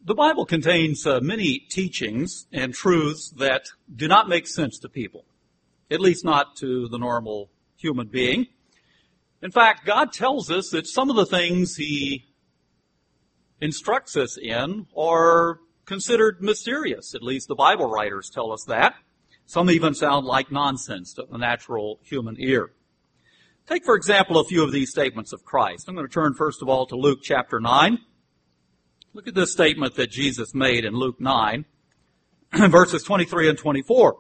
The Bible contains many teachings and truths that do not make sense to people, at least not to the normal human being. In fact, God tells us that some of the things He instructs us in are considered mysterious. At least the Bible writers tell us that. Some even sound like nonsense to the natural human ear. Take, for example, a few of these statements of Christ. I'm going to turn first of all to Luke chapter 9. Look at this statement that Jesus made in Luke 9, verses 23 and 24.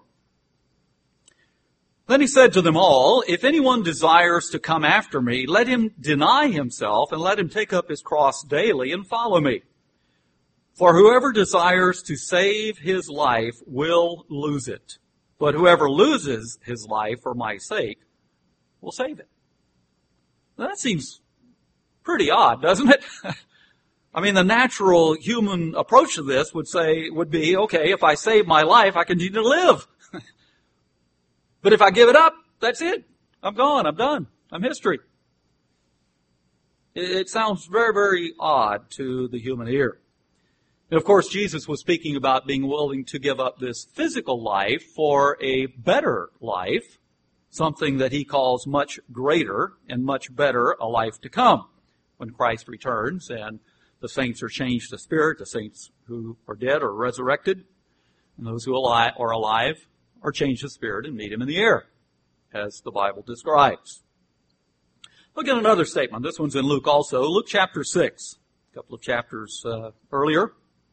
Then He said to them all, "If anyone desires to come after me, let him deny himself and let him take up his cross daily and follow me. For whoever desires to save his life will lose it. But whoever loses his life for my sake will save it." Now, that seems pretty odd, doesn't it? I mean, the natural human approach to this would be, okay, if I save my life, I continue to live. But if I give it up, that's it. I'm gone. I'm done. I'm history. It sounds very, very odd to the human ear. And of course, Jesus was speaking about being willing to give up this physical life for a better life, something that He calls much greater and much better, a life to come, when Christ returns and the saints are changed to spirit, the saints who are dead are resurrected, and those who are alive are changed to spirit and meet Him in the air, as the Bible describes. Look at another statement. This one's in Luke also. Luke chapter 6, a couple of chapters earlier.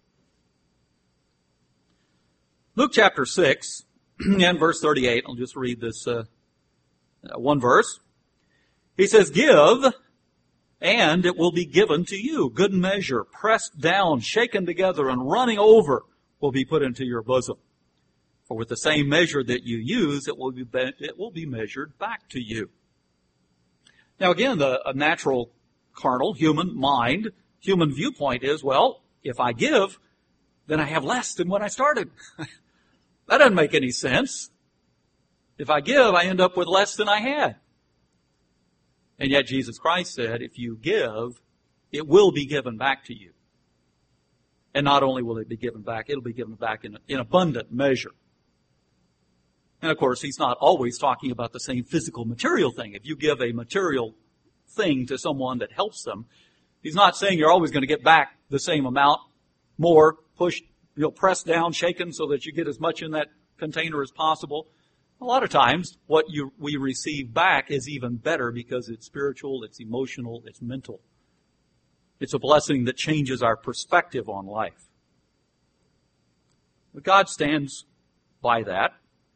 Luke chapter 6 and verse 38. I'll just read this one verse. He says, "Give, and it will be given to you. Good measure, pressed down, shaken together, and running over will be put into your bosom. For with the same measure that you use, it will be measured back to you." Now again, a natural, carnal, human mind, human viewpoint is, well, if I give, then I have less than when I started. That doesn't make any sense. If I give, I end up with less than I had. And yet Jesus Christ said, if you give, it will be given back to you. And not only will it be given back, it'll be given back in abundant measure. And of course, He's not always talking about the same physical material thing. If you give a material thing to someone that helps them, He's not saying you're always going to get back the same amount, more, pushed, pressed down, shaken so that you get as much in that container as possible. A lot of times, what we receive back is even better because it's spiritual, it's emotional, it's mental. It's a blessing that changes our perspective on life. But God stands by that,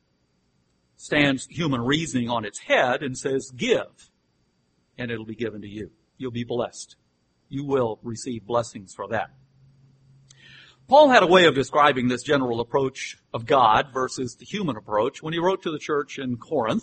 stands human reasoning on its head and says, give, and it'll be given to you. You'll be blessed. You will receive blessings for that. Paul had a way of describing this general approach of God versus the human approach when he wrote to the church in Corinth.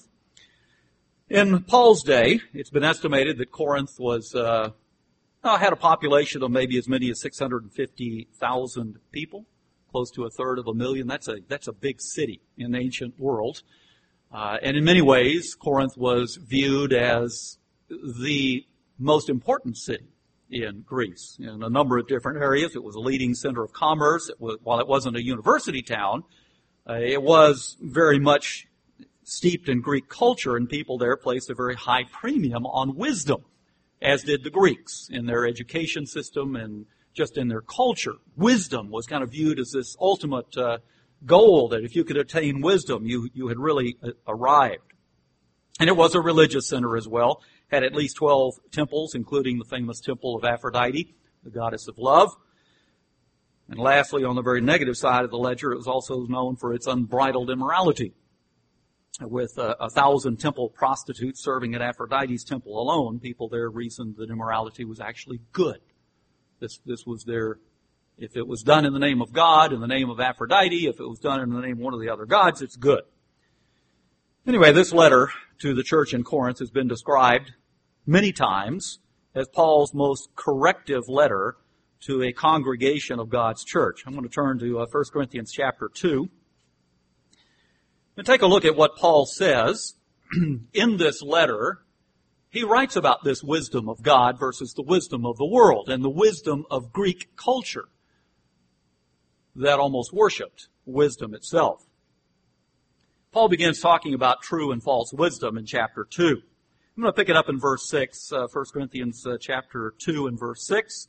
In Paul's day, it's been estimated that Corinth was had a population of maybe as many as 650,000 people, close to a third of a million. That's a big city in the ancient world. And in many ways, Corinth was viewed as the most important city in Greece. In a number of different areas, it was a leading center of commerce. While it wasn't a university town, it was very much steeped in Greek culture, and people there placed a very high premium on wisdom, as did the Greeks in their education system and just in their culture. Wisdom was kind of viewed as this ultimate goal, that if you could attain wisdom, you had really arrived. And it was a religious center as well. Had at least 12 temples, including the famous temple of Aphrodite, the goddess of love. And lastly, on the very negative side of the ledger, it was also known for its unbridled immorality, with 1,000 temple prostitutes serving at Aphrodite's temple alone. People there reasoned that immorality was actually good. This was their, if it was done in the name of God, in the name of Aphrodite, if it was done in the name of one of the other gods, it's good. Anyway, this letter to the church in Corinth has been described many times as Paul's most corrective letter to a congregation of God's church. I'm going to turn to 1 Corinthians chapter 2 and take a look at what Paul says in this letter. He writes about this wisdom of God versus the wisdom of the world and the wisdom of Greek culture. that almost worshipped wisdom itself. Paul begins talking about true and false wisdom in chapter 2. I'm going to pick it up in verse 6, 1 Corinthians chapter 2 and verse 6.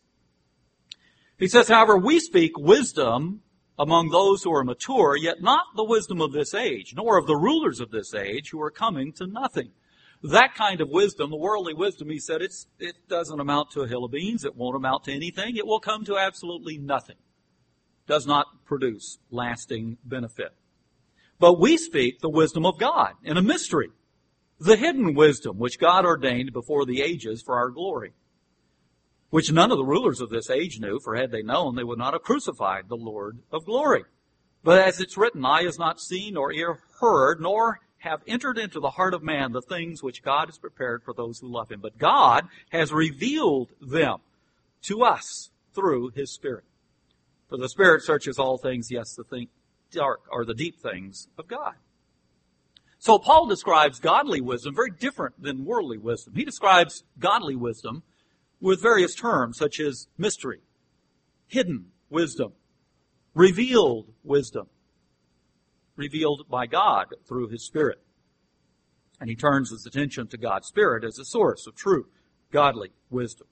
He says, however, we speak wisdom among those who are mature, yet not the wisdom of this age, nor of the rulers of this age who are coming to nothing. That kind of wisdom, the worldly wisdom, he said, it doesn't amount to a hill of beans. It won't amount to anything. It will come to absolutely nothing. Does not produce lasting benefit. But we speak the wisdom of God in a mystery, the hidden wisdom which God ordained before the ages for our glory, which none of the rulers of this age knew, for had they known, they would not have crucified the Lord of glory. But as it's written, eye has not seen, nor ear heard, nor have entered into the heart of man the things which God has prepared for those who love him. But God has revealed them to us through his Spirit. For the Spirit searches all things, yes, the dark or the deep things of God. So Paul describes godly wisdom very different than worldly wisdom. He describes godly wisdom with various terms such as mystery, hidden wisdom, revealed wisdom, revealed by God through his Spirit. And he turns his attention to God's Spirit as a source of true godly wisdom.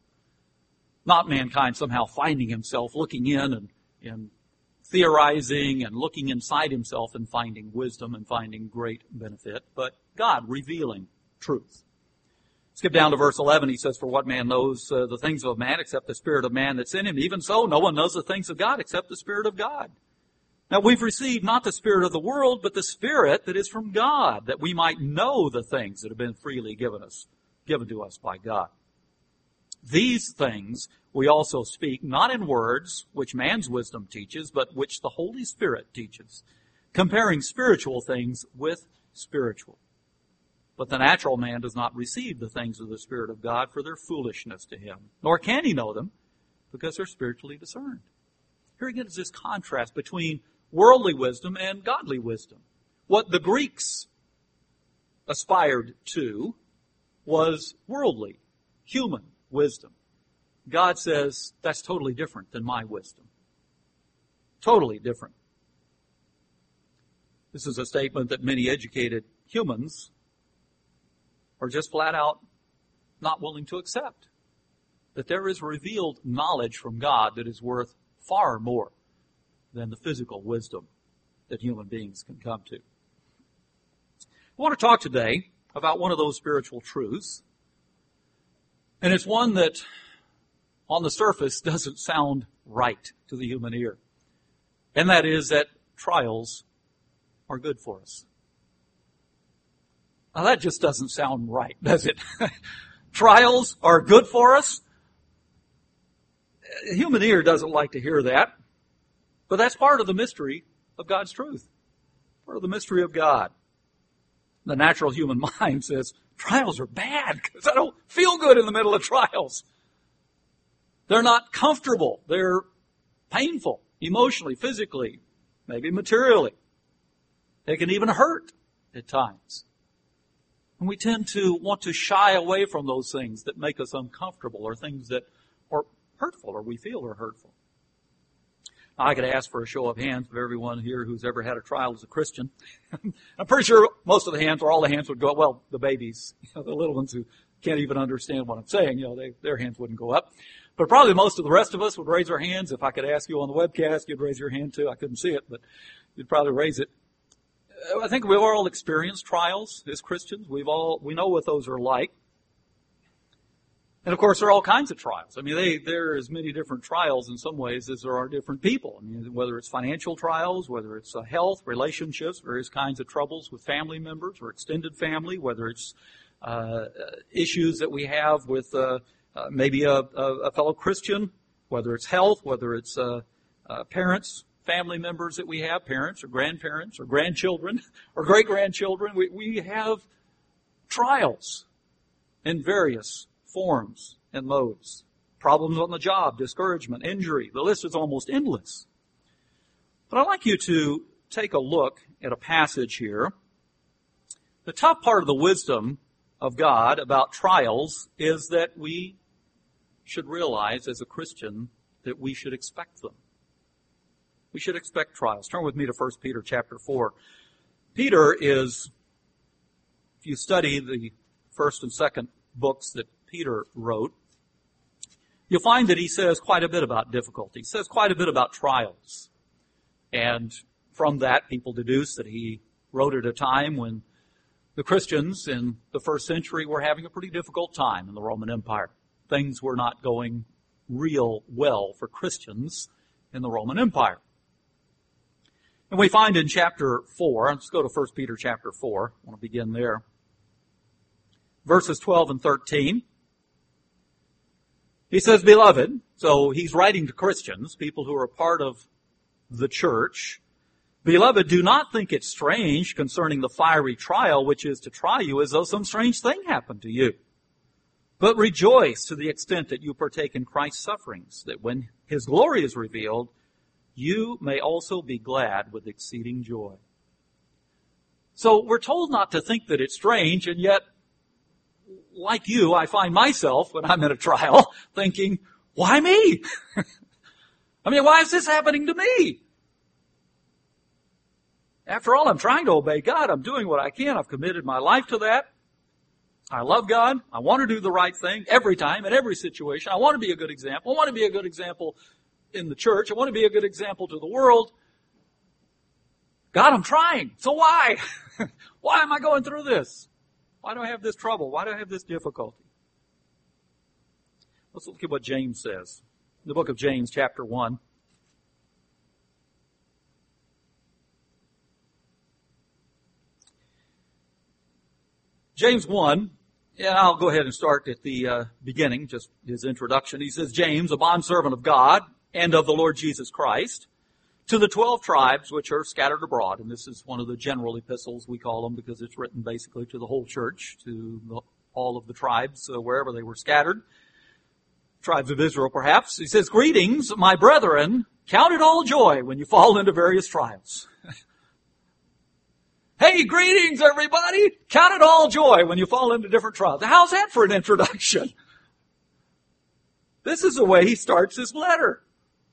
Not mankind somehow finding himself looking in and theorizing and looking inside himself and finding wisdom and finding great benefit, but God revealing truth. Skip down to verse 11. He says, for what man knows the things of man except the Spirit of man that's in him? Even so, no one knows the things of God except the Spirit of God. Now we've received not the spirit of the world, but the Spirit that is from God, that we might know the things that have been freely given to us by God. These things we also speak, not in words which man's wisdom teaches, but which the Holy Spirit teaches, comparing spiritual things with spiritual. But the natural man does not receive the things of the Spirit of God, for their foolishness to him, nor can he know them, because they're spiritually discerned. Here again is this contrast between worldly wisdom and godly wisdom. What the Greeks aspired to was worldly, human wisdom. God says, that's totally different than my wisdom. Totally different. This is a statement that many educated humans are just flat out not willing to accept. That there is revealed knowledge from God that is worth far more than the physical wisdom that human beings can come to. I want to talk today about one of those spiritual truths, and it's one that on the surface doesn't sound right to the human ear. And that is that trials are good for us. Now that just doesn't sound right, does it? Trials are good for us? The human ear doesn't like to hear that. But that's part of the mystery of God's truth. Part of the mystery of God. The natural human mind says, trials are bad because I don't feel good in the middle of trials. They're not comfortable. They're painful, emotionally, physically, maybe materially. They can even hurt at times. And we tend to want to shy away from those things that make us uncomfortable or things that are hurtful or we feel are hurtful. Now, I could ask for a show of hands of everyone here who's ever had a trial as a Christian. I'm pretty sure most of the hands or all the hands would go up. Well, the babies, the little ones who can't even understand what I'm saying, their hands wouldn't go up. But probably most of the rest of us would raise our hands. If I could ask you on the webcast, you'd raise your hand too. I couldn't see it, but you'd probably raise it. I think we've all experienced trials as Christians. We know what those are like. And of course, there are all kinds of trials. I mean, there are as many different trials in some ways as there are different people. I mean, whether it's financial trials, whether it's health, relationships, various kinds of troubles with family members or extended family, whether it's issues that we have with maybe a fellow Christian, whether it's health, whether it's parents, family members that we have, parents or grandparents or grandchildren or great-grandchildren. We have trials in various forms and modes. Problems on the job, discouragement, injury. The list is almost endless. But I'd like you to take a look at a passage here. The top part of the wisdom of God about trials is that we should realize as a Christian that we should expect them. We should expect trials. Turn with me to 1 Peter chapter 4. Peter is, if you study the first and second books that Peter wrote, you'll find that he says quite a bit about difficulty. He says quite a bit about trials. And from that, people deduce that he wrote at a time when the Christians in the first century were having a pretty difficult time in the Roman Empire. Things were not going real well for Christians in the Roman Empire. And we find in chapter 4, let's go to 1 Peter chapter 4. I want to begin there. Verses 12 and 13. He says, Beloved, so he's writing to Christians, people who are a part of the church. Beloved, do not think it strange concerning the fiery trial which is to try you as though some strange thing happened to you. But rejoice to the extent that you partake in Christ's sufferings, that when his glory is revealed, you may also be glad with exceeding joy. So we're told not to think that it's strange, and yet, like you, I find myself, when I'm in a trial, thinking, why me? I mean, why is this happening to me? After all, I'm trying to obey God. I'm doing what I can. I've committed my life to that. I love God. I want to do the right thing every time, in every situation. I want to be a good example. I want to be a good example in the church. I want to be a good example to the world. God, I'm trying. So why? Why am I going through this? Why do I have this trouble? Why do I have this difficulty? Let's look at what James says. In the book of James, chapter 1. James 1, and I'll go ahead and start at the beginning, just his introduction. He says, James, a bondservant of God and of the Lord Jesus Christ, to the 12 tribes which are scattered abroad. And this is one of the general epistles, we call them, because it's written basically to the whole church, to all of the tribes, wherever they were scattered. Tribes of Israel, perhaps. He says, Greetings, my brethren, count it all joy when you fall into various trials. Hey, greetings, everybody. Count it all joy when you fall into different trials. Now, how's that for an introduction? This is the way he starts his letter.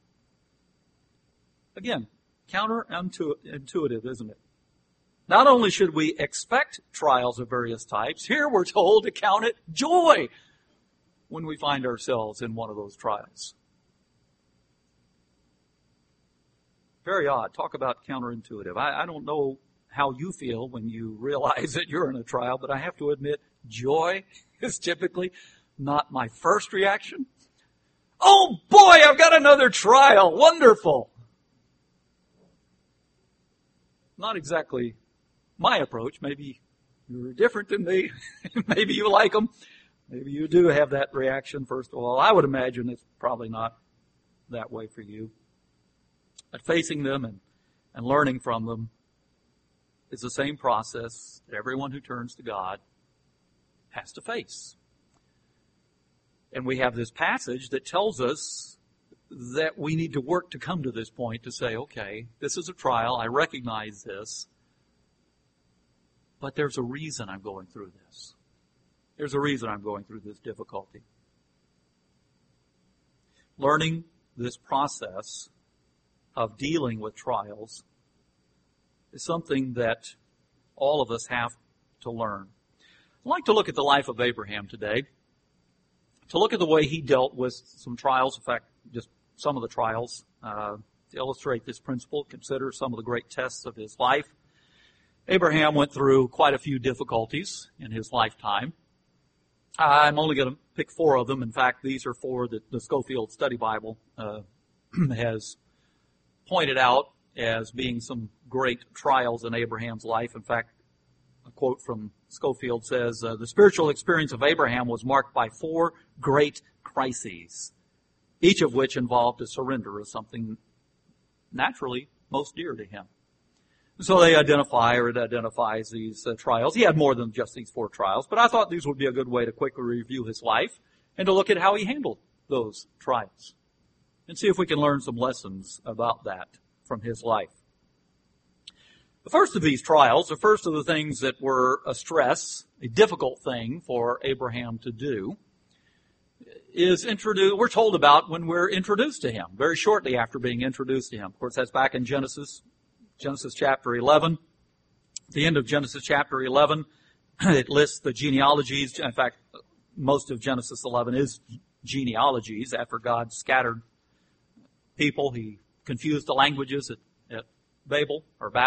Again, counterintuitive, isn't it? Not only should we expect trials of various types, here we're told to count it joy when we find ourselves in one of those trials. Very odd. Talk about counterintuitive. I don't know how you feel when you realize that you're in a trial, but I have to admit, joy is typically not my first reaction. Oh boy, I've got another trial. Wonderful. Not exactly my approach. Maybe you're different than me. Maybe you like them. Maybe you do have that reaction, first of all. I would imagine it's probably not that way for you. But facing them and learning from them is the same process that everyone who turns to God has to face. And we have this passage that tells us that we need to work to come to this point to say, okay, this is a trial. I recognize this. But there's a reason I'm going through this. There's a reason I'm going through this difficulty. Learning this process of dealing with trials is something that all of us have to learn. I'd like to look at the life of Abraham today, to look at the way he dealt with some trials, in fact, just some of the trials, to illustrate this principle, consider some of the great tests of his life. Abraham went through quite a few difficulties in his lifetime. I'm only going to pick 4 of them. In fact, these are 4 that the Scofield Study Bible has pointed out as being some great trials in Abraham's life. In fact, a quote from Scofield says, the spiritual experience of Abraham was marked by 4 great crises, each of which involved a surrender of something naturally most dear to him. So it identifies these trials. He had more than just these 4 trials, but I thought these would be a good way to quickly review his life and to look at how he handled those trials and see if we can learn some lessons about that from his life. The first of these trials, the first of the things that were a stress, a difficult thing for Abraham to do, is introduced, we're told about when we're introduced to him, very shortly after being introduced to him. Of course, that's back in Genesis chapter 11. At the end of Genesis chapter 11, it lists the genealogies. In fact, most of Genesis 11 is genealogies. After God scattered people, he confused the languages at Babel,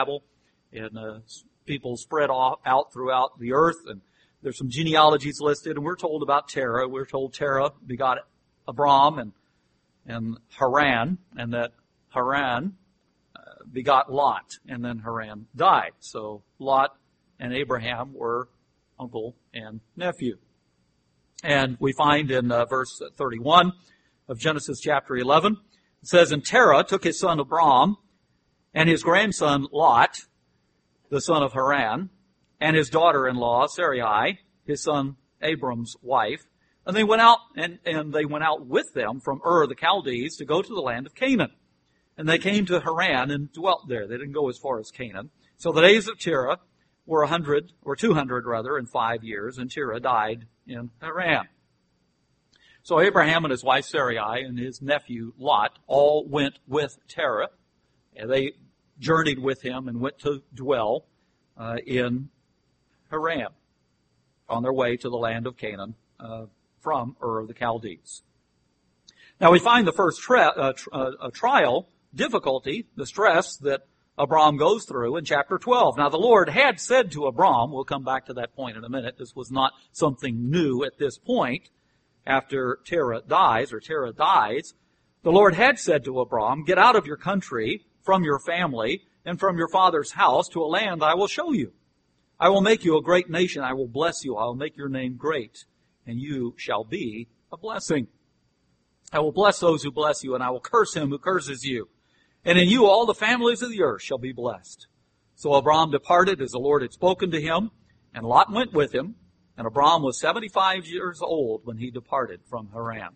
and people spread out throughout the earth, and there's some genealogies listed, and we're told about Terah. We're told Terah begot Abram and Haran, and that Haran begot Lot, and then Haran died. So Lot and Abraham were uncle and nephew. And we find in verse 31 of Genesis chapter 11, it says, "And Terah took his son Abram and his grandson Lot, the son of Haran, and his daughter-in-law Sarai, his son Abram's wife, and they went out and they went out with them from Ur the Chaldees to go to the land of Canaan. And they came to Haran and dwelt there." They didn't go as far as Canaan. "So the days of Terah were 205 years, and Terah died in Haran." So Abraham and his wife Sarai and his nephew Lot all went with Terah. And they journeyed with him and went to dwell in Haran on their way to the land of Canaan from Ur of the Chaldees. Now we find the first trial, difficulty, the stress that Abram goes through in chapter 12. Now the Lord had said to Abram, we'll come back to that point in a minute, this was not something new at this point after Terah dies, the Lord had said to Abram, "Get out of your country, from your family, and from your father's house to a land I will show you. I will make you a great nation. I will bless you. I will make your name great, and you shall be a blessing. I will bless those who bless you, and I will curse him who curses you. And in you all the families of the earth shall be blessed." So Abram departed as the Lord had spoken to him, and Lot went with him. And Abram was 75 years old when he departed from Haran.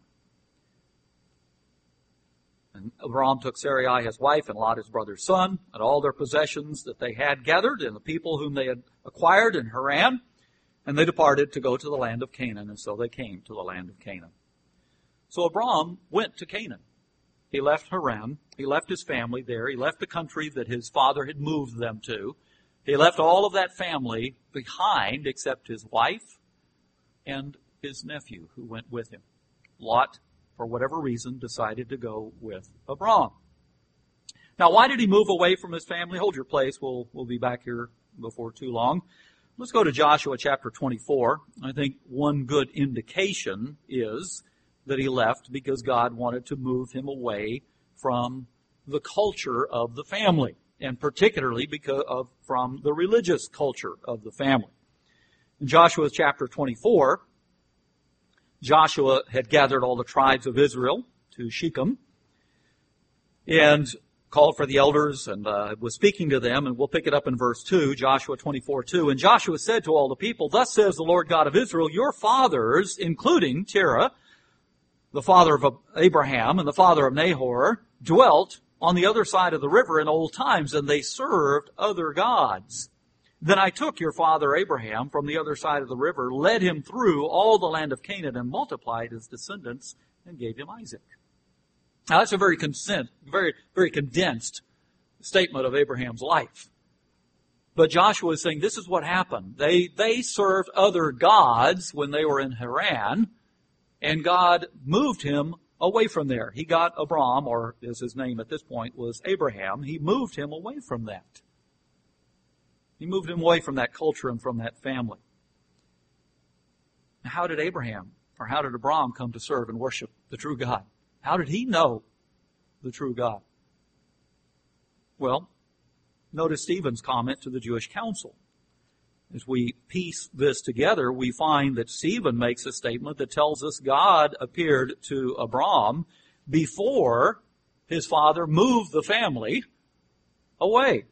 And Abram took Sarai his wife and Lot his brother's son and all their possessions that they had gathered and the people whom they had acquired in Haran, and they departed to go to the land of Canaan, and so they came to the land of Canaan. So Abram went to Canaan. He left Haran. He left his family there. He left the country that his father had moved them to. He left all of that family behind except his wife and his nephew who went with him. Lot, for whatever reason, decided to go with Abram. Now, why did he move away from his family? Hold your place. We'll be back here before too long. Let's go to Joshua chapter 24. I think one good indication is that he left because God wanted to move him away from the culture of the family, and particularly from the religious culture of the family. In Joshua chapter 24, Joshua had gathered all the tribes of Israel to Shechem and called for the elders and was speaking to them, and we'll pick it up in verse 2, Joshua 24:2. "And Joshua said to all the people, 'Thus says the Lord God of Israel, your fathers, including Terah, the father of Abraham and the father of Nahor, dwelt on the other side of the river in old times, and they served other gods. Then I took your father Abraham from the other side of the river, led him through all the land of Canaan, and multiplied his descendants, and gave him Isaac.'" Now that's a very condensed statement of Abraham's life. But Joshua is saying this is what happened. They served other gods when they were in Haran, and God moved him away from there. He got Abram, or as his name at this point was Abraham, he moved him away from that. He moved him away from that culture and from that family. Now, how did Abram come to serve and worship the true God? How did he know the true God? Well, notice Stephen's comment to the Jewish council. As we piece this together, we find that Stephen makes a statement that tells us God appeared to Abram before his father moved the family away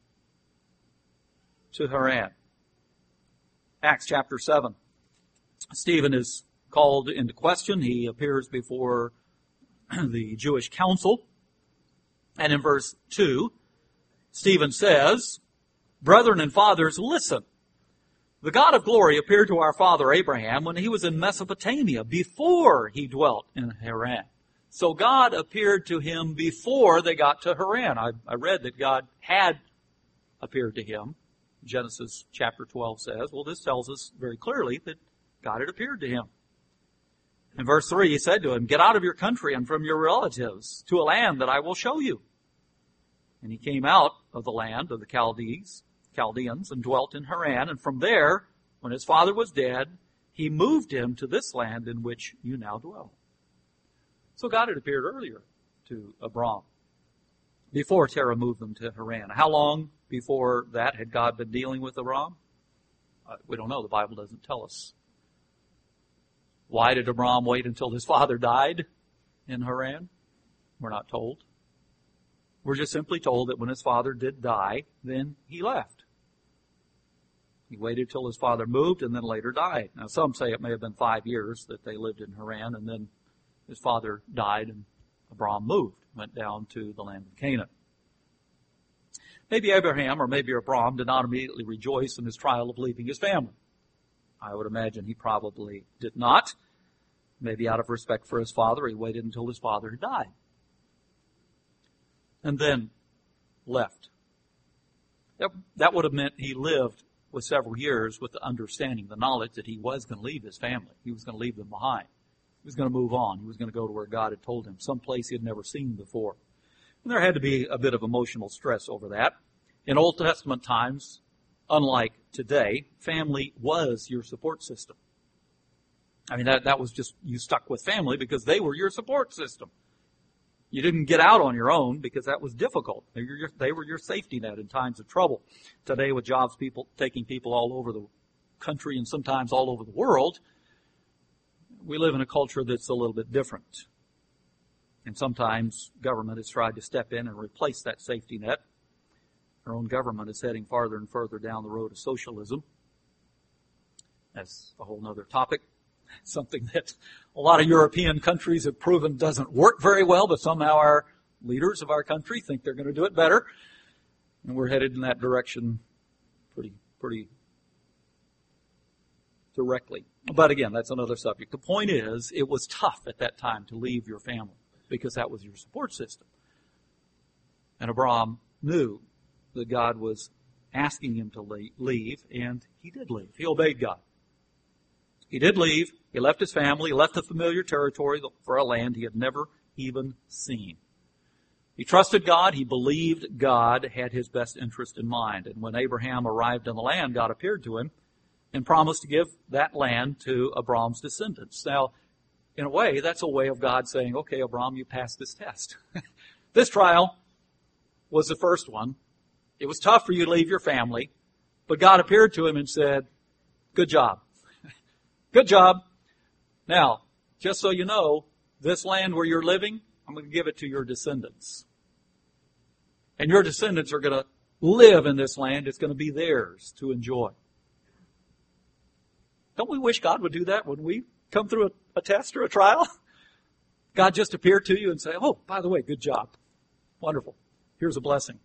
to Haran. Acts chapter 7. Stephen is called into question. He appears before the Jewish council. And in verse 2, Stephen says, "Brethren and fathers, listen. The God of glory appeared to our father Abraham when he was in Mesopotamia, before he dwelt in Haran. So God appeared to him before they got to Haran. I read that God had appeared to him. Genesis chapter 12 says, well, this tells us very clearly that God had appeared to him. In verse 3, he said to him, "Get out of your country and from your relatives to a land that I will show you." And he came out of the land of the Chaldeans, and dwelt in Haran. And from there, when his father was dead, he moved him to this land in which you now dwell. So God had appeared earlier to Abram, before Terah moved them to Haran. How long before that had God been dealing with Abram? We don't know. The Bible doesn't tell us. Why did Abram wait until his father died in Haran? We're not told. We're just simply told that when his father did die, then he left. He waited till his father moved and then later died. Now some say it may have been 5 years that they lived in Haran, and then his father died and Abram moved, went down to the land of Canaan. Maybe Abraham or maybe Abram did not immediately rejoice in his trial of leaving his family. I would imagine he probably did not. Maybe out of respect for his father, he waited until his father had died. And then left. That would have meant he lived with several years with the understanding, the knowledge that he was going to leave his family. He was going to leave them behind. He was going to move on. He was going to go to where God had told him, someplace he had never seen before. And there had to be a bit of emotional stress over that. In Old Testament times, unlike today, family was your support system. I mean, that was just, you stuck with family because they were your support system. You didn't get out on your own because that was difficult. They were your safety net in times of trouble. Today, with jobs taking people all over the country and sometimes all over the world, we live in a culture that's a little bit different. And sometimes government has tried to step in and replace that safety net. Our own government is heading farther and further down the road of socialism. That's a whole other topic. Something that a lot of European countries have proven doesn't work very well, but somehow our leaders of our country think they're going to do it better. And we're headed in that direction pretty directly. But again, that's another subject. The point is, it was tough at that time to leave your family because that was your support system. And Abram knew that God was asking him to leave, and he did leave. He obeyed God. He did leave. He left his family, left the familiar territory for a land he had never even seen. He trusted God. He believed God had his best interest in mind. And when Abraham arrived in the land, God appeared to him and promised to give that land to Abram's descendants. Now, in a way, that's a way of God saying, okay, Abram, you passed this test. This trial was the first one. It was tough for you to leave your family, but God appeared to him and said, good job. Good job. Now, just so you know, this land where you're living, I'm going to give it to your descendants. And your descendants are going to live in this land. It's going to be theirs to enjoy. Don't we wish God would do that when we come through a test or a trial? God just appeared to you and say, oh, by the way, good job. Wonderful. Here's a blessing.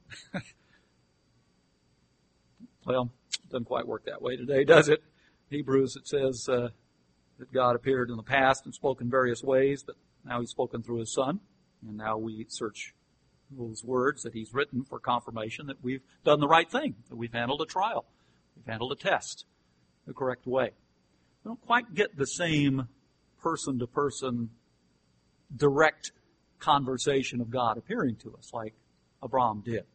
Well, it doesn't quite work that way today, does it? Hebrews, it says that God appeared in the past and spoke in various ways, but now he's spoken through his Son. And now we search those words that he's written for confirmation that we've done the right thing, that we've handled a trial, we've handled a test the correct way. We don't quite get the same person-to-person direct conversation of God appearing to us like Abram did.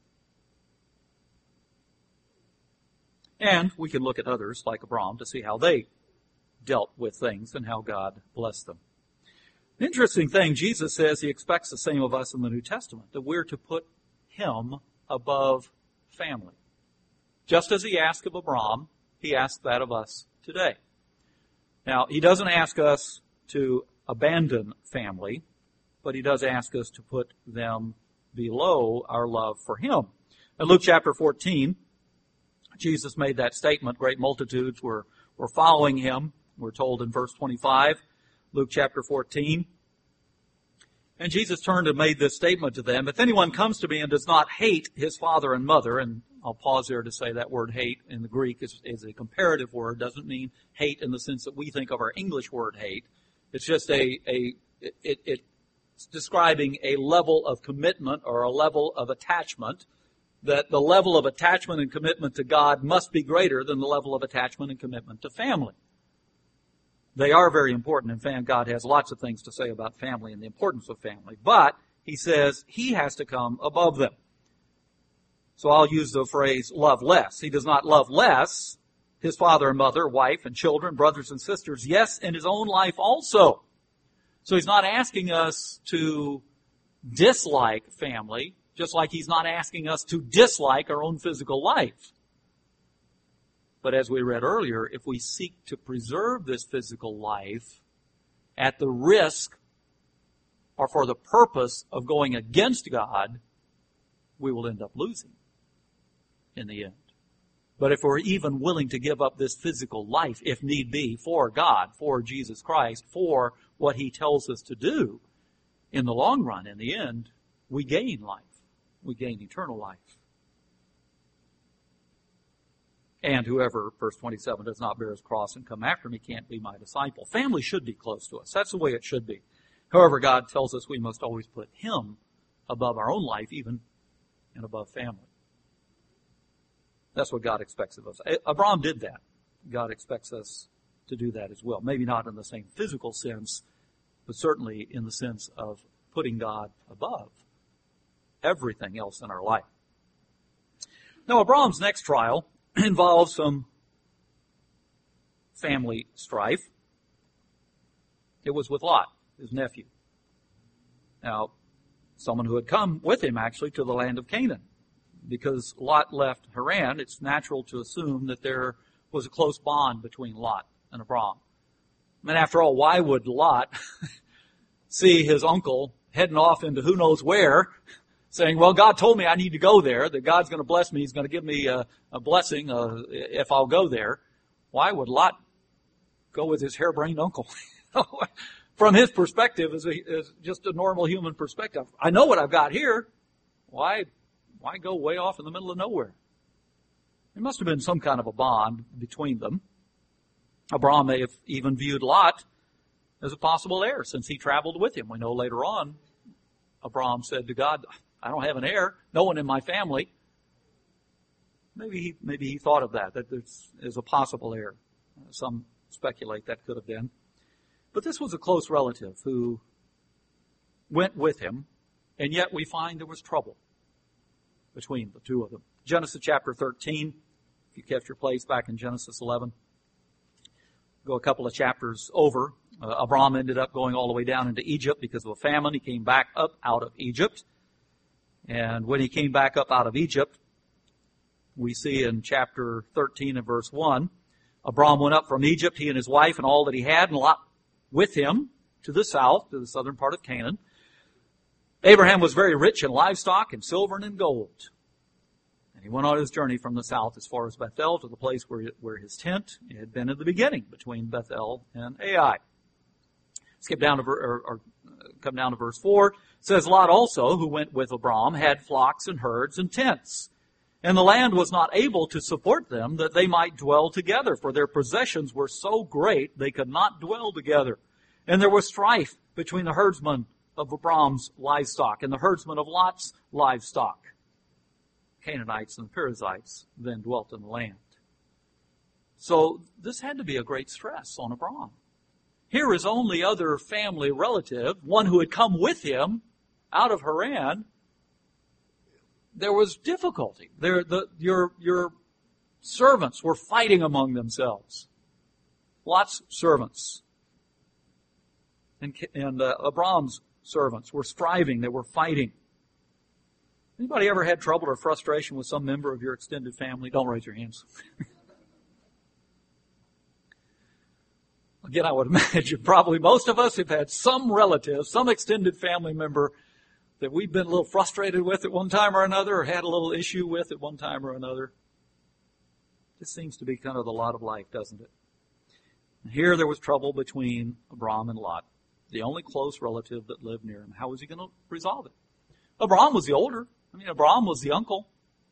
And we can look at others like Abram to see how they dealt with things and how God blessed them. An interesting thing, Jesus says he expects the same of us in the New Testament, that we're to put him above family. Just as he asked of Abram, he asks that of us today. Now, he doesn't ask us to abandon family, but he does ask us to put them below our love for him. In Luke chapter 14, Jesus made that statement. Great multitudes were following him. We're told in verse 25, Luke chapter 14. And Jesus turned and made this statement to them, if anyone comes to me and does not hate his father and mother, and I'll pause there to say that word hate in the Greek is a comparative word, doesn't mean hate in the sense that we think of our English word hate. It's just it's describing a level of commitment or a level of attachment, that the level of attachment and commitment to God must be greater than the level of attachment and commitment to family. They are very important. In fact, God has lots of things to say about family and the importance of family. But he says he has to come above them. So I'll use the phrase love less. He does not love less his father and mother, wife and children, brothers and sisters, yes, and his own life also. So he's not asking us to dislike family, just like he's not asking us to dislike our own physical life. But as we read earlier, if we seek to preserve this physical life at the risk or for the purpose of going against God, we will end up losing in the end. But if we're even willing to give up this physical life, if need be, for God, for Jesus Christ, for what he tells us to do, in the long run, in the end, we gain life. We gain eternal life. And whoever, verse 27, does not bear his cross and come after me can't be my disciple. Family should be close to us. That's the way it should be. However, God tells us we must always put him above our own life, even and above family. That's what God expects of us. Abraham did that. God expects us to do that as well. Maybe not in the same physical sense, but certainly in the sense of putting God above everything else in our life. Now, Abraham's next trial involves some family strife. It was with Lot, his nephew. Now, someone who had come with him actually to the land of Canaan. Because Lot left Haran, it's natural to assume that there was a close bond between Lot and Abraham. And after all, why would Lot see his uncle heading off into who knows where, saying, well, God told me I need to go there, that God's going to bless me, he's going to give me a blessing if I'll go there. Why would Lot go with his harebrained uncle? From his perspective, as just a normal human perspective, I know what I've got here. Why go way off in the middle of nowhere? There must have been some kind of a bond between them. Abraham may have even viewed Lot as a possible heir since he traveled with him. We know later on, Abraham said to God, I don't have an heir, no one in my family. Maybe he thought of that there's a possible heir. Some speculate that could have been. But this was a close relative who went with him, and yet we find there was trouble between the two of them. Genesis chapter 13, if you kept your place back in Genesis 11. Go a couple of chapters over. Abraham ended up going all the way down into Egypt because of a famine. He came back up out of Egypt. And when he came back up out of Egypt, we see in chapter 13 and verse 1, Abraham went up from Egypt, he and his wife and all that he had, and Lot with him to the south, to the southern part of Canaan. Abraham was very rich in livestock and silver and in gold. And he went on his journey from the south as far as Bethel to the place where his tent had been in the beginning, between Bethel and Ai. Skip down to come down to verse 4. It says, Lot also, who went with Abraham, had flocks and herds and tents. And the land was not able to support them, that they might dwell together, for their possessions were so great they could not dwell together. And there was strife between the herdsmen of Abraham's livestock and the herdsmen of Lot's livestock. Canaanites and Perizzites then dwelt in the land. So this had to be a great stress on Abraham. Here his only other family relative, one who had come with him out of Haran, there was difficulty. Your servants were fighting among themselves. Lot's servants and Abraham's servants were striving. They were fighting. Anybody ever had trouble or frustration with some member of your extended family? Don't raise your hands. Again, I would imagine probably most of us have had some relative, some extended family member that we've been a little frustrated with at one time or another, or had a little issue with at one time or another. This seems to be kind of the lot of life, doesn't it? And here there was trouble between Abraham and Lot. the only close relative that lived near him. How was he going to resolve it? Abraham was the older. Abraham was the uncle.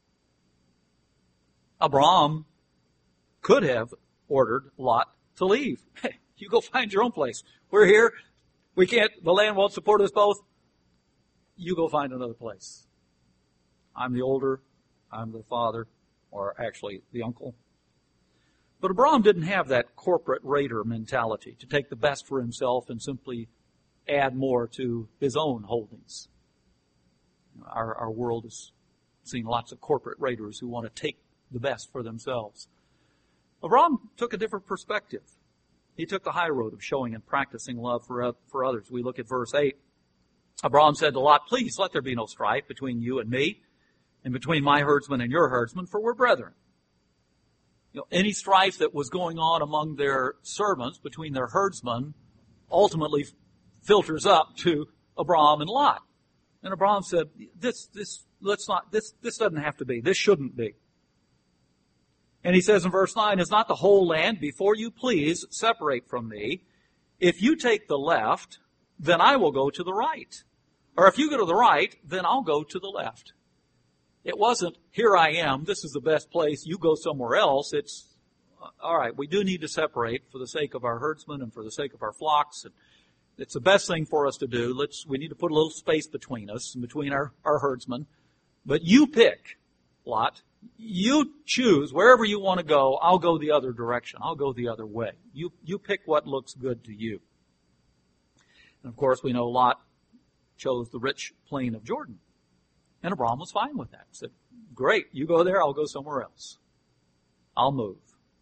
Abraham could have ordered Lot to leave. Hey, you go find your own place. We're here. The land won't support us both. You go find another place. I'm the older. I'm the father, or actually the uncle. But Abraham didn't have that corporate raider mentality to take the best for himself and simply add more to his own holdings. Our world has seen lots of corporate raiders who want to take the best for themselves. Abraham took a different perspective. He took the high road of showing and practicing love for others. We look at verse 8. Abraham said to Lot, please let there be no strife between you and me, and between my herdsmen and your herdsmen, for we're brethren. Any strife that was going on among their servants, between their herdsmen, ultimately filters up to Abraham and Lot. And Abraham said, this doesn't have to be. This shouldn't be. And he says in verse 9, is not the whole land before you, please separate from me? If you take the left, then I will go to the right. Or if you go to the right, then I'll go to the left. It wasn't, here I am, this is the best place, you go somewhere else. It's, all right, we do need to separate for the sake of our herdsmen and for the sake of our flocks. And it's the best thing for us to do. We need to put a little space between us and between our herdsmen. But you pick, Lot. You choose wherever you want to go. I'll go the other direction. I'll go the other way. You pick what looks good to you. And of course, we know Lot chose the rich plain of Jordan. And Abraham was fine with that. He said, great, you go there, I'll go somewhere else. I'll move.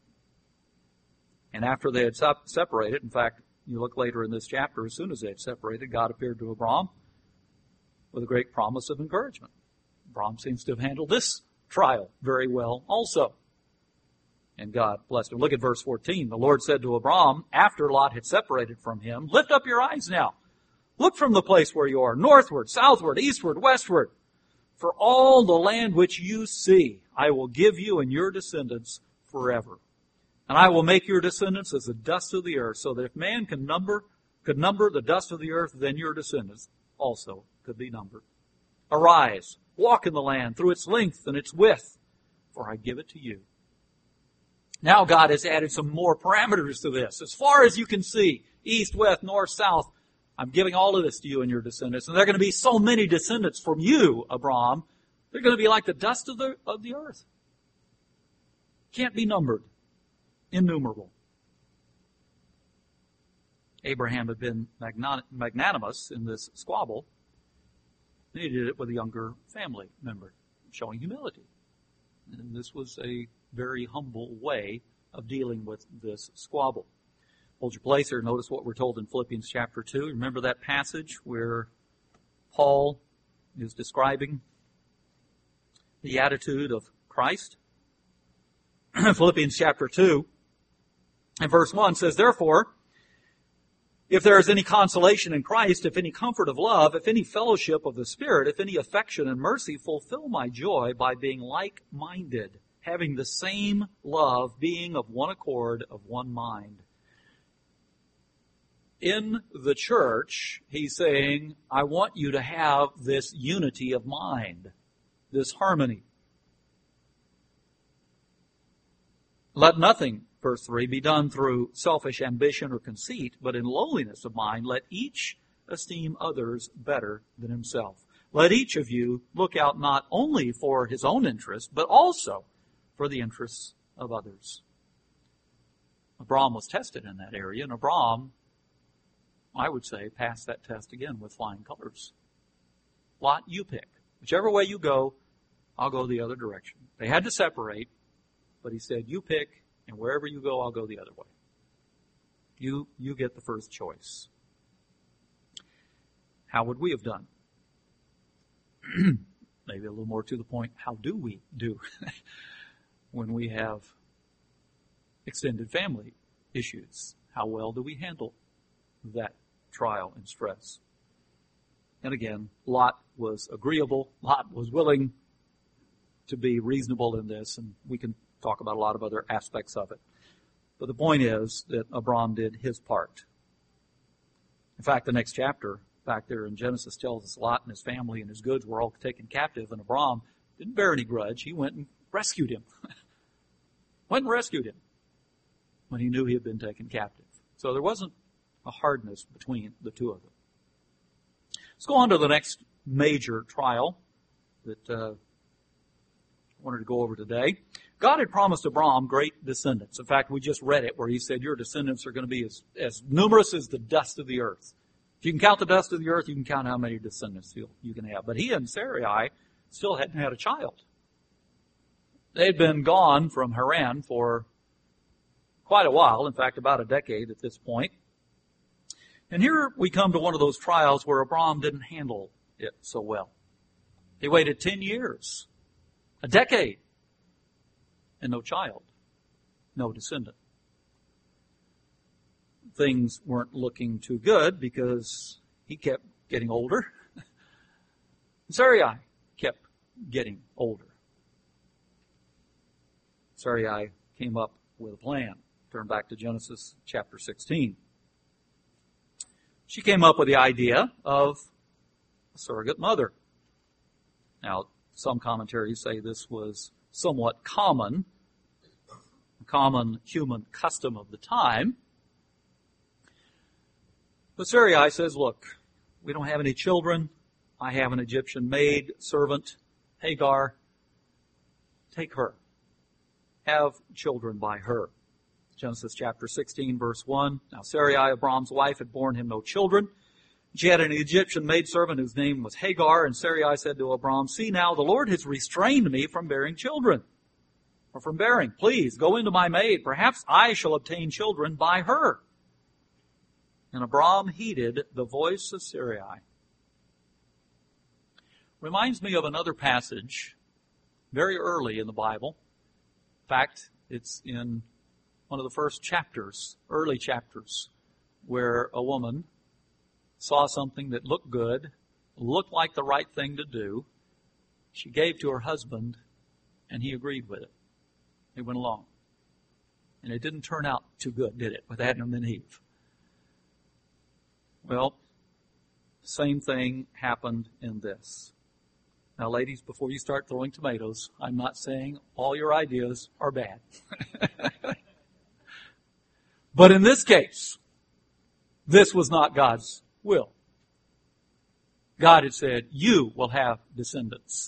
And after they had separated, in fact, you look later in this chapter, as soon as they had separated, God appeared to Abraham with a great promise of encouragement. Abraham seems to have handled this trial very well also. And God blessed him. Look at verse 14. The Lord said to Abraham, after Lot had separated from him, lift up your eyes now. Look from the place where you are, northward, southward, eastward, westward. For all the land which you see, I will give you and your descendants forever. And I will make your descendants as the dust of the earth, so that if man could number the dust of the earth, then your descendants also could be numbered. Arise, walk in the land through its length and its width, for I give it to you. Now God has added some more parameters to this. As far as you can see, east, west, north, south, I'm giving all of this to you and your descendants. And there are going to be so many descendants from you, Abraham. They're going to be like the dust of the earth. Can't be numbered. Innumerable. Abraham had been magnanimous in this squabble. And he did it with a younger family member, showing humility. And this was a very humble way of dealing with this squabble. Hold your place here. Notice what we're told in Philippians chapter 2. Remember that passage where Paul is describing the attitude of Christ? Philippians chapter 2 and verse 1 says, therefore, if there is any consolation in Christ, if any comfort of love, if any fellowship of the Spirit, if any affection and mercy, fulfill my joy by being like-minded, having the same love, being of one accord, of one mind. In the church, he's saying, I want you to have this unity of mind, this harmony. Let nothing, verse 3, be done through selfish ambition or conceit, but in lowliness of mind, let each esteem others better than himself. Let each of you look out not only for his own interest, but also for the interests of others. Abraham was tested in that area, and Abraham, I would say, passed that test again with flying colors. Lot, you pick. Whichever way you go, I'll go the other direction. They had to separate, but he said, you pick, and wherever you go, I'll go the other way. You get the first choice. How would we have done? Maybe a little more to the point, how do we do when we have extended family issues? How well do we handle that trial and stress? And again, Lot was agreeable. Lot was willing to be reasonable in this, and we can talk about a lot of other aspects of it. But the point is that Abraham did his part. In fact, the next chapter back there in Genesis tells us Lot and his family and his goods were all taken captive, and Abram didn't bear any grudge. He went and rescued him. Went and rescued him when he knew he had been taken captive. So there wasn't a hardness between the two of them. Let's go on to the next major trial that I wanted to go over today. God had promised Abram great descendants. In fact, we just read it where he said, your descendants are going to be as numerous as the dust of the earth. If you can count the dust of the earth, you can count how many descendants you can have. But he and Sarai still hadn't had a child. They'd been gone from Haran for quite a while, in fact, about a decade at this point. And here we come to one of those trials where Abram didn't handle it so well. He waited 10 years, a decade, and no child, no descendant. Things weren't looking too good because he kept getting older. Sarai kept getting older. Sarai came up with a plan. Turn back to Genesis chapter 16. She came up with the idea of a surrogate mother. Now, some commentaries say this was somewhat common, a common human custom of the time. But Sarai says, look, we don't have any children. I have an Egyptian maid servant, Hagar. Take her. Have children by her. Genesis chapter 16, verse 1. Now Sarai, Abram's wife, had borne him no children. She had an Egyptian maidservant whose name was Hagar, and Sarai said to Abram, see now, the Lord has restrained me from bearing children, or from bearing. Please, go into my maid. Perhaps I shall obtain children by her. And Abram heeded the voice of Sarai. Reminds me of another passage very early in the Bible. In fact, it's in one of the first chapters, early chapters, where a woman saw something that looked good, looked like the right thing to do. She gave to her husband, and he agreed with it. They went along. And it didn't turn out too good, did it, with Adam and Eve? Well, same thing happened in this. Now, ladies, before you start throwing tomatoes, I'm not saying all your ideas are bad. But in this case, this was not God's will. God had said, you will have descendants.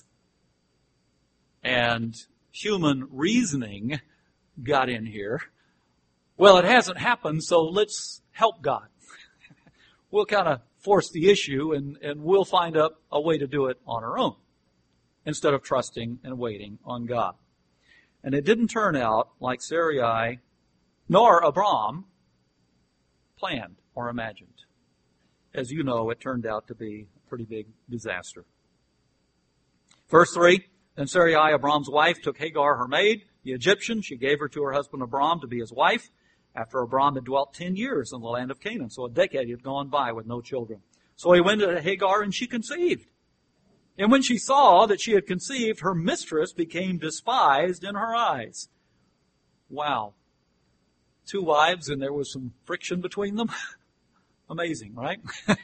And human reasoning got in here. Well, it hasn't happened, so let's help God. We'll kind of force the issue and we'll find a way to do it on our own instead of trusting and waiting on God. And it didn't turn out like Sarai nor Abram planned or imagined. As you know, it turned out to be a pretty big disaster. Verse 3, then Sarai, Abram's wife, took Hagar, her maid, the Egyptian. She gave her to her husband Abram to be his wife, after Abram had dwelt 10 years in the land of Canaan. So a decade had gone by with no children. So he went to Hagar, and she conceived. And when she saw that she had conceived, her mistress became despised in her eyes. Wow. 2 wives, and there was some friction between them. Amazing, right?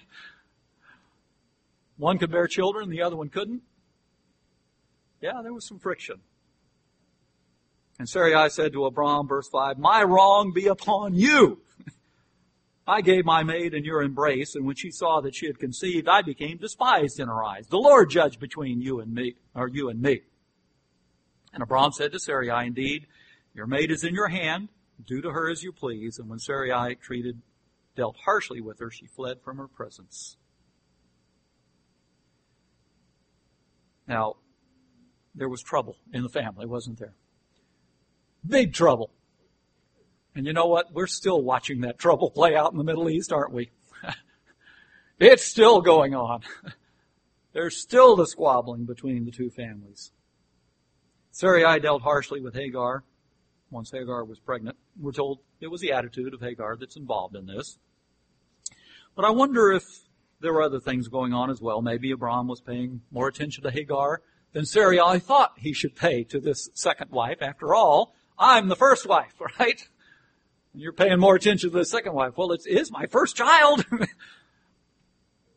One could bear children, the other one couldn't. Yeah, there was some friction. And Sarai said to Abram, verse 5, my wrong be upon you. I gave my maid in your embrace, and when she saw that she had conceived, I became despised in her eyes. The Lord judge between you and me, or you and me. And Abram said to Sarai, indeed, your maid is in your hand. Do to her as you please. And when Sarai dealt harshly with her, she fled from her presence. Now, there was trouble in the family, wasn't there? Big trouble. And you know what? We're still watching that trouble play out in the Middle East, aren't we? It's still going on. There's still the squabbling between the two families. Sarai dealt harshly with Hagar once Hagar was pregnant. We're told it was the attitude of Hagar that's involved in this. But I wonder if there were other things going on as well. Maybe Abram was paying more attention to Hagar than Sarai thought he should pay to this second wife. After all, I'm the first wife, right? You're paying more attention to the second wife. Well, it is my first child.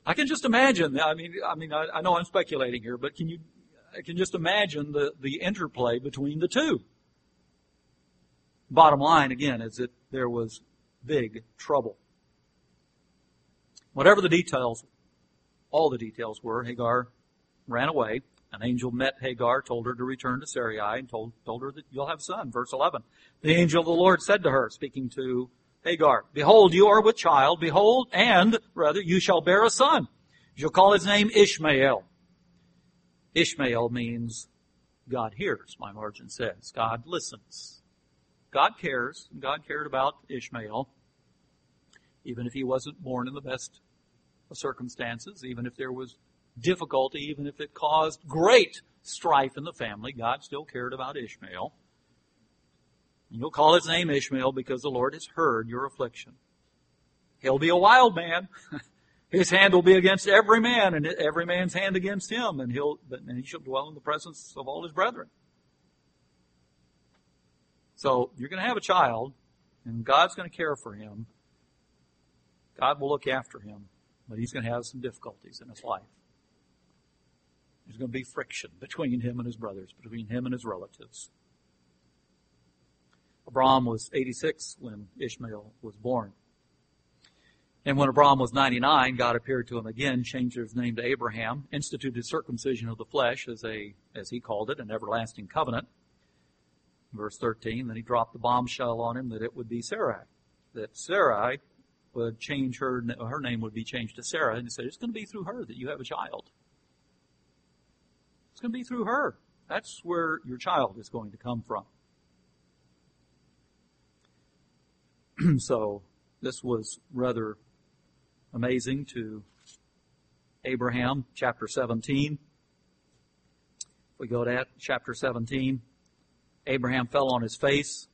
I can just imagine, I know I'm speculating here, but I can just imagine the interplay between the two. Bottom line, again, is that there was big trouble. Whatever the details, all the details were, Hagar ran away. An angel met Hagar, told her to return to Sarai, and told her that you'll have a son. Verse 11. The angel of the Lord said to her, speaking to Hagar, behold, you are with child, you shall bear a son. You shall call his name Ishmael. Ishmael means God hears, my margin says. God listens. God cares. God cared about Ishmael, even if he wasn't born in the best of circumstances, even if there was difficulty, even if it caused great strife in the family, God still cared about Ishmael. And you'll call his name Ishmael because the Lord has heard your affliction. He'll be a wild man. His hand will be against every man, and every man's hand against him, and he shall dwell in the presence of all his brethren. So you're going to have a child, and God's going to care for him. God will look after him, but he's going to have some difficulties in his life. There's going to be friction between him and his brothers, between him and his relatives. Abram was 86 when Ishmael was born. And when Abram was 99, God appeared to him again, changed his name to Abraham, instituted circumcision of the flesh as he called it, an everlasting covenant. Verse 13, then he dropped the bombshell on him that it would be Sarai. That Sarai would change her name would be changed to Sarah. And he said, it's going to be through her that you have a child. It's going to be through her. That's where your child is going to come from. So this was rather amazing to Abraham, chapter 17. If we go to chapter 17, Abraham fell on his face.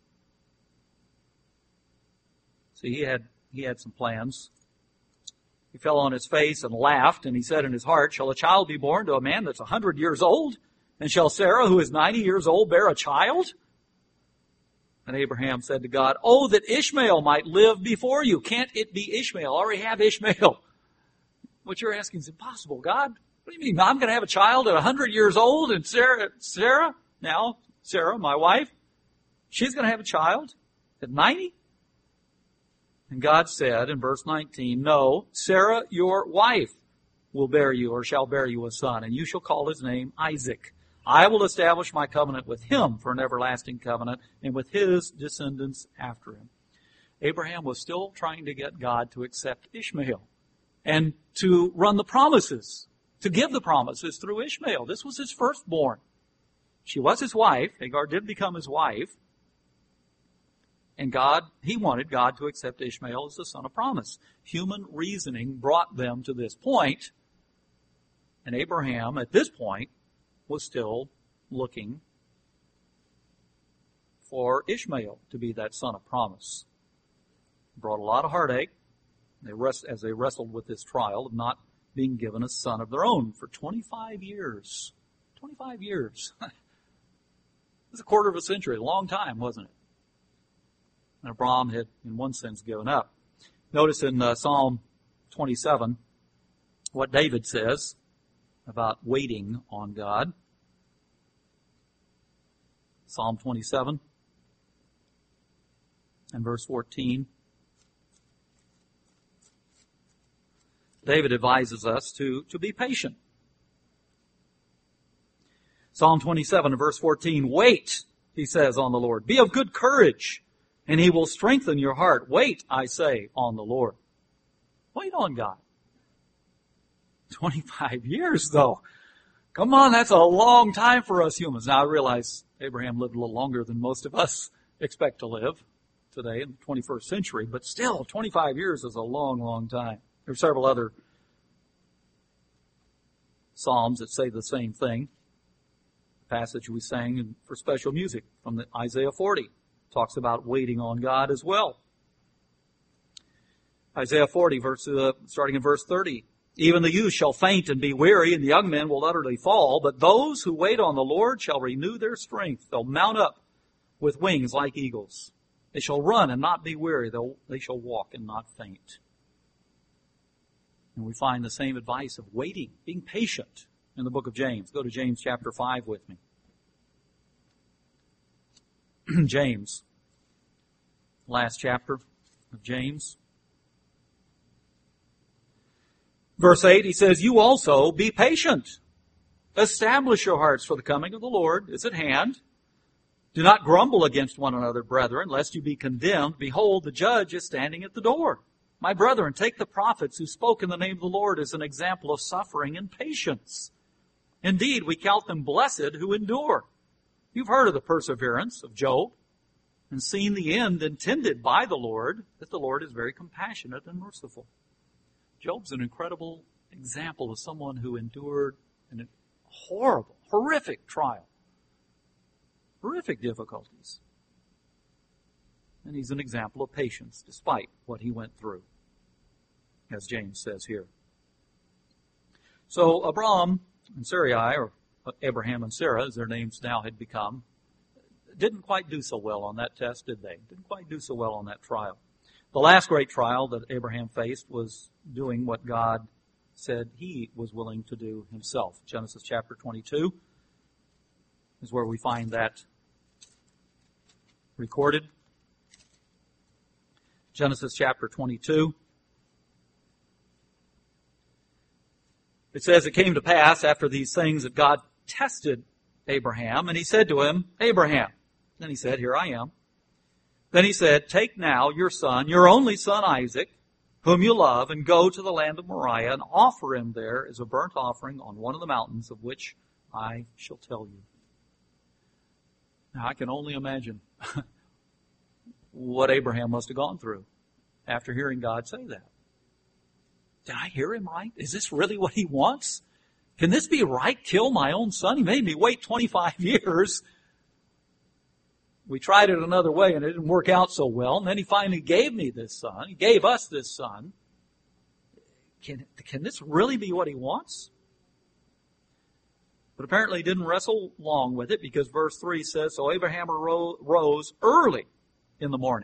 See, he had some plans. He fell on his face and laughed, and he said in his heart, shall a child be born to a man that's 100 years old? And shall Sarah, who is 90 years old, bear a child? And Abraham said to God, oh, that Ishmael might live before you. Can't it be Ishmael? I already have Ishmael. What you're asking is impossible, God. What do you mean? I'm going to have a child at 100 years old, and Sarah, my wife, she's going to have a child at 90? And God said in verse 19, no, Sarah, your wife, will bear you or shall bear you a son, and you shall call his name Isaac. I will establish my covenant with him for an everlasting covenant, and with his descendants after him. Abraham was still trying to get God to accept Ishmael and to run the promises, to give the promises through Ishmael. This was his firstborn. She was his wife. Hagar did become his wife. And he wanted God to accept Ishmael as the son of promise. Human reasoning brought them to this point, and Abraham, at this point, was still looking for Ishmael to be that son of promise. It brought a lot of heartache as they wrestled with this trial of not being given a son of their own for 25 years. 25 years. It was a quarter of a century, a long time, wasn't it? And Abram had, in one sense, given up. Notice in Psalm 27 what David says about waiting on God. Psalm 27 and verse 14. David advises us to be patient. Psalm 27 and verse 14, wait, he says, on the Lord. Be of good courage, and he will strengthen your heart. Wait, I say, on the Lord. Wait on God. 25 years, though. Come on, that's a long time for us humans. Now, I realize Abraham lived a little longer than most of us expect to live today in the 21st century, but still, 25 years is a long, long time. There are several other psalms that say the same thing. The passage we sang for special music from Isaiah 40 talks about waiting on God as well. Isaiah 40, starting in verse 30. Even the youth shall faint and be weary, and the young men will utterly fall. But those who wait on the Lord shall renew their strength. They'll mount up with wings like eagles. They shall run and not be weary. They shall walk and not faint. And we find the same advice of waiting, being patient in the book of James. Go to James chapter 5 with me. James, last chapter of James. Verse 8, he says, "You also be patient. Establish your hearts, for the coming of the Lord is at hand. Do not grumble against one another, brethren, lest you be condemned. Behold, the judge is standing at the door. My brethren, take the prophets who spoke in the name of the Lord as an example of suffering and patience. Indeed, we count them blessed who endure. You've heard of the perseverance of Job and seen the end intended by the Lord, that the Lord is very compassionate and merciful." Job's an incredible example of someone who endured a horrible, horrific trial. Horrific difficulties. And he's an example of patience despite what he went through, as James says here. So Abraham and Sarai, or Abraham and Sarah, as their names now had become, didn't quite do so well on that test, did they? Didn't quite do so well on that trial. The last great trial that Abraham faced was doing what God said he was willing to do himself. Genesis chapter 22 is where we find that recorded. Genesis chapter 22. It says, "It came to pass after these things that God tested Abraham, and he said to him, Abraham. Then he said, Here I am. Then he said, Take now your son, your only son Isaac, whom you love, and go to the land of Moriah, and offer him there as a burnt offering on one of the mountains of which I shall tell you." Now I can only imagine what Abraham must have gone through after hearing God say that. Did I hear him right? Is this really what he wants? Can this be right? Kill my own son? He made me wait 25 years. We tried it another way and it didn't work out so well. And then he finally gave me this son. He gave us this son. Can this really be what he wants? But apparently he didn't wrestle long with it, because verse 3 says, "So Abraham rose early in the morning."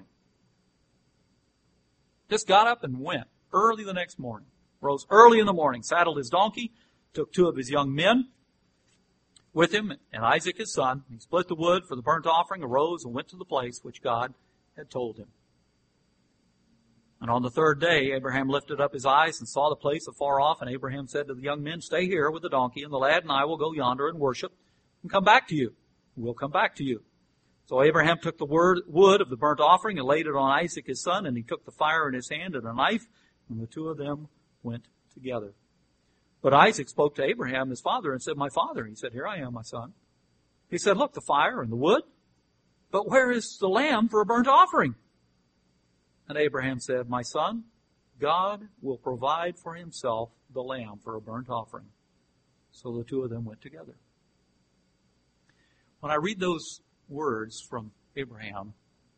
Just got up and went early the next morning. Rose early in the morning, saddled his donkey, took 2 of his young men with him, and Isaac his son. He split the wood for the burnt offering, arose and went to the place which God had told him. And on the 3rd day, Abraham lifted up his eyes and saw the place afar off, and Abraham said to the young men, "Stay here with the donkey, and the lad and I will go yonder and worship and come back to you. We'll come back to you." So Abraham took the wood of the burnt offering and laid it on Isaac his son, and he took the fire in his hand and a knife, and the 2 of them went together. But Isaac spoke to Abraham his father and said, "My father." He said, "Here I am, my son." He said, "Look, the fire and the wood, but where is the lamb for a burnt offering?" And Abraham said, "My son, God will provide for himself the lamb for a burnt offering." So the 2 of them went together. When I read those words from Abraham,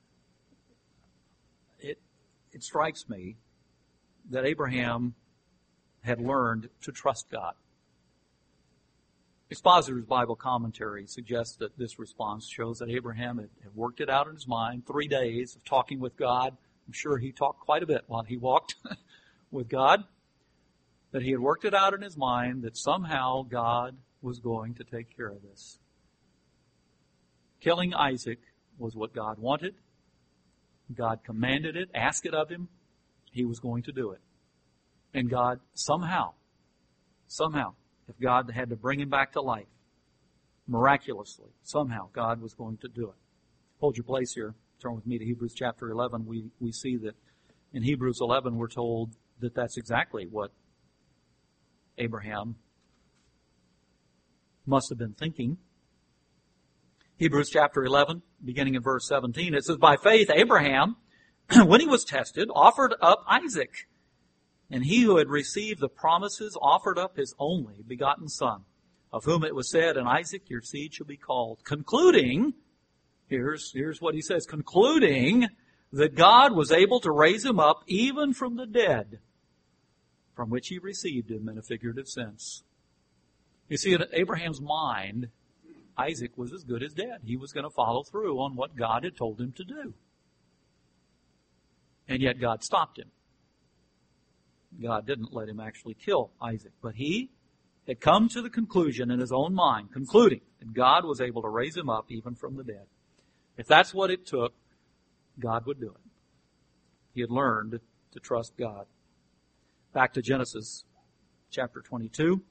it strikes me that Abraham had learned to trust God. Expositor's Bible Commentary suggests that this response shows that Abraham had worked it out in his mind, 3 days of talking with God. I'm sure he talked quite a bit while he walked with God. That he had worked it out in his mind that somehow God was going to take care of this. Killing Isaac was what God wanted. God commanded it, asked it of him. He was going to do it. And God somehow, if God had to bring him back to life, miraculously, somehow God was going to do it. Hold your place here. Turn with me to Hebrews chapter 11. We see that in Hebrews 11 we're told that that's exactly what Abraham must have been thinking. Hebrews chapter 11, beginning in verse 17, it says, "By faith Abraham, when he was tested, offered up Isaac. And he who had received the promises offered up his only begotten son, of whom it was said, In Isaac your seed shall be called," concluding, here's what he says, concluding that God was able to raise him up even from the dead, from which he received him in a figurative sense. You see, in Abraham's mind, Isaac was as good as dead. He was going to follow through on what God had told him to do. And yet God stopped him. God didn't let him actually kill Isaac. But he had come to the conclusion in his own mind, concluding that God was able to raise him up even from the dead. If that's what it took, God would do it. He had learned to trust God. Back to Genesis chapter 22.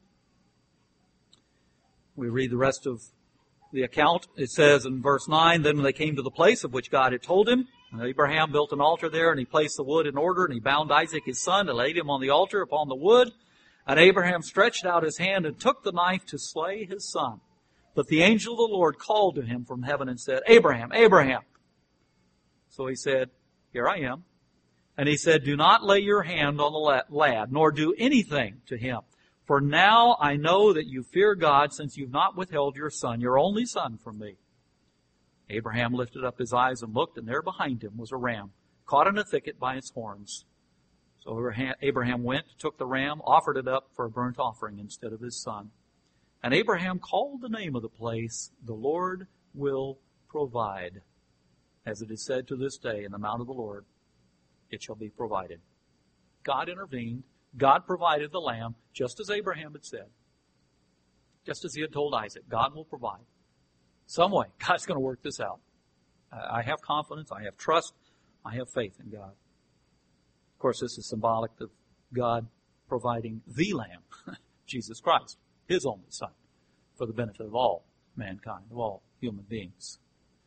We read the rest of the account. It says in verse 9, then when they came to the place of which God had told him, Abraham built an altar there, and he placed the wood in order, and he bound Isaac his son, and laid him on the altar upon the wood. And Abraham stretched out his hand and took the knife to slay his son. But the angel of the Lord called to him from heaven and said, Abraham, Abraham. So he said, here I am. And he said, do not lay your hand on the lad, nor do anything to him. For now I know that you fear God, since you've not withheld your son, your only son, from me. Abraham lifted up his eyes and looked, and there behind him was a ram, caught in a thicket by its horns. So Abraham went, took the ram, offered it up for a burnt offering instead of his son. And Abraham called the name of the place, the Lord will provide. As it is said to this day, in the mount of the Lord, it shall be provided. God intervened. God provided the lamb, just as Abraham had said. Just as he had told Isaac, God will provide. Some way, God's going to work this out. I have confidence, I have trust, I have faith in God. Of course, this is symbolic of God providing the Lamb, Jesus Christ, His only Son, for the benefit of all mankind, of all human beings.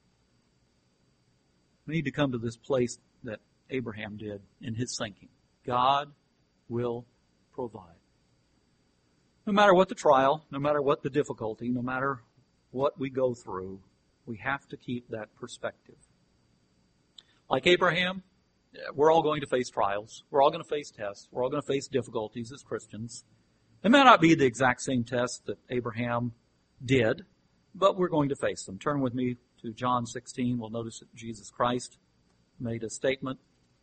We need to come to this place that Abraham did in his thinking. God will provide. No matter what the trial, no matter what the difficulty, no matter what we go through, we have to keep that perspective. Like Abraham, we're all going to face trials. We're all going to face tests. We're all going to face difficulties as Christians. They may not be the exact same tests that Abraham did, but we're going to face them. Turn with me to John 16. We'll notice that Jesus Christ made a statement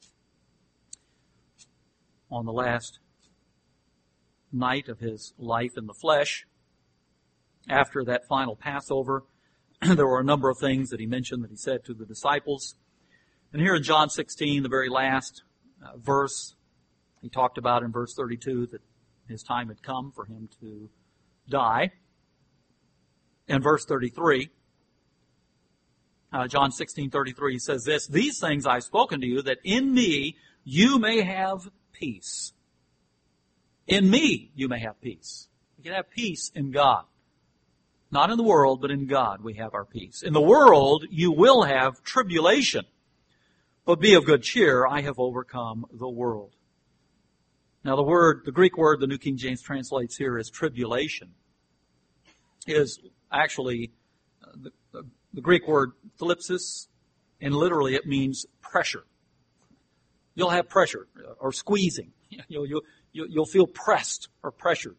on the last night of his life in the flesh. After that final Passover, there were a number of things that he mentioned that he said to the disciples. And here in John 16, the very last verse, he talked about in verse 32 that his time had come for him to die. In verse 33, John 16:33, he says this, these things I've spoken to you, that in me you may have peace. In me you may have peace. You can have peace in God. Not in the world, but in God we have our peace. In the world you will have tribulation. But be of good cheer, I have overcome the world. Now the Greek word the New King James translates here as tribulation is actually the Greek word thlipsis, and literally it means pressure. You'll have pressure or squeezing. You'll feel pressed or pressured.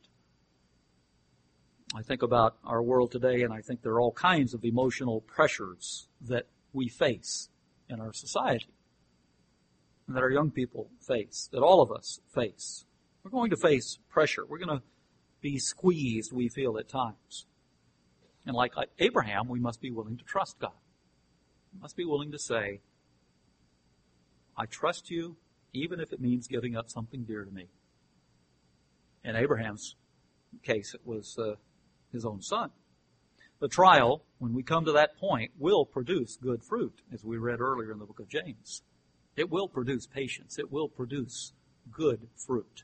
I think about our world today, and I think there are all kinds of emotional pressures that we face in our society, and that our young people face, that all of us face. We're going to face pressure. We're going to be squeezed, we feel at times. And like Abraham, we must be willing to trust God. We must be willing to say, I trust you, even if it means giving up something dear to me. In Abraham's case, it was his own son. The trial, when we come to that point, will produce good fruit, as we read earlier in the book of James. It will produce patience. It will produce good fruit.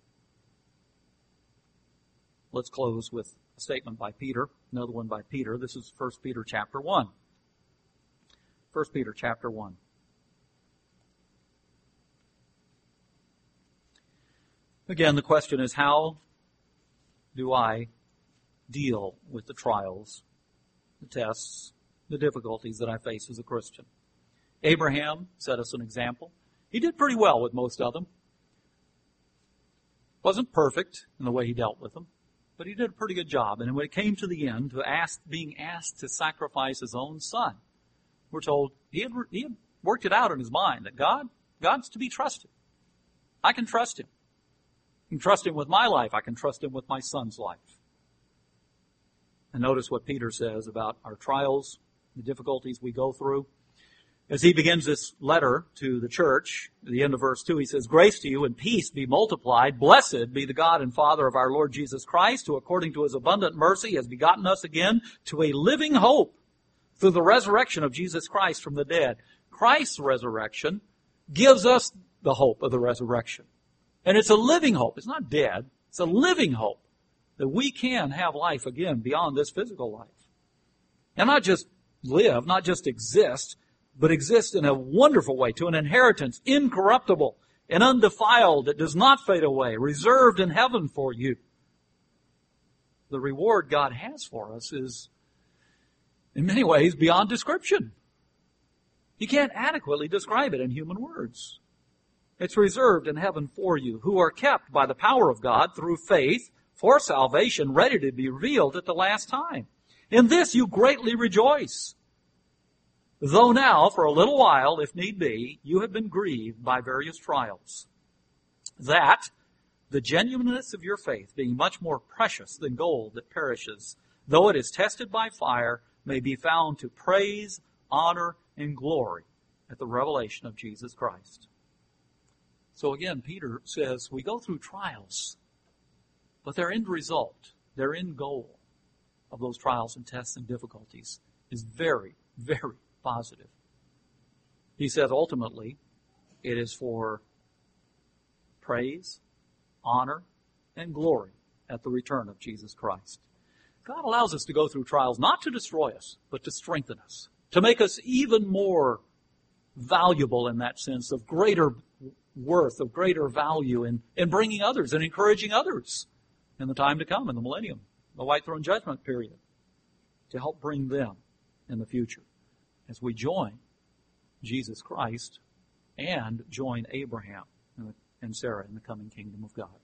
Let's close with a statement by Peter, another one by Peter. This is 1 Peter chapter 1. 1 Peter chapter 1. Again, the question is, how do I deal with the trials, the tests, the difficulties that I face as a Christian? Abraham set us an example. He did pretty well with most of them. Wasn't perfect in the way he dealt with them, but he did a pretty good job. And when it came to the end, being asked to sacrifice his own son, we're told he had worked it out in his mind that God's to be trusted. I can trust him. I can trust him with my life. I can trust him with my son's life. And notice what Peter says about our trials, the difficulties we go through. As he begins this letter to the church, at the end of verse 2, he says, "Grace to you and peace be multiplied. Blessed be the God and Father of our Lord Jesus Christ, who according to his abundant mercy has begotten us again to a living hope through the resurrection of Jesus Christ from the dead." Christ's resurrection gives us the hope of the resurrection. And it's a living hope. It's not dead. It's a living hope that we can have life again beyond this physical life. And not just live, not just exist, but exist in a wonderful way, to an inheritance incorruptible and undefiled that does not fade away, reserved in heaven for you. The reward God has for us is, in many ways, beyond description. You can't adequately describe it in human words. It's reserved in heaven for you, who are kept by the power of God through faith for salvation, ready to be revealed at the last time. In this you greatly rejoice, though now, for a little while, if need be, you have been grieved by various trials, that the genuineness of your faith, being much more precious than gold that perishes, though it is tested by fire, may be found to praise, honor, and glory at the revelation of Jesus Christ. So again, Peter says, we go through trials, but their end result, their end goal of those trials and tests and difficulties is very, very positive. He says ultimately it is for praise, honor, and glory at the return of Jesus Christ. God allows us to go through trials not to destroy us, but to strengthen us, to make us even more valuable in that sense, of greater worth, of greater value in bringing others and encouraging others in the time to come, in the millennium, the white throne judgment period, to help bring them in the future as we join Jesus Christ and join Abraham and Sarah in the coming kingdom of God.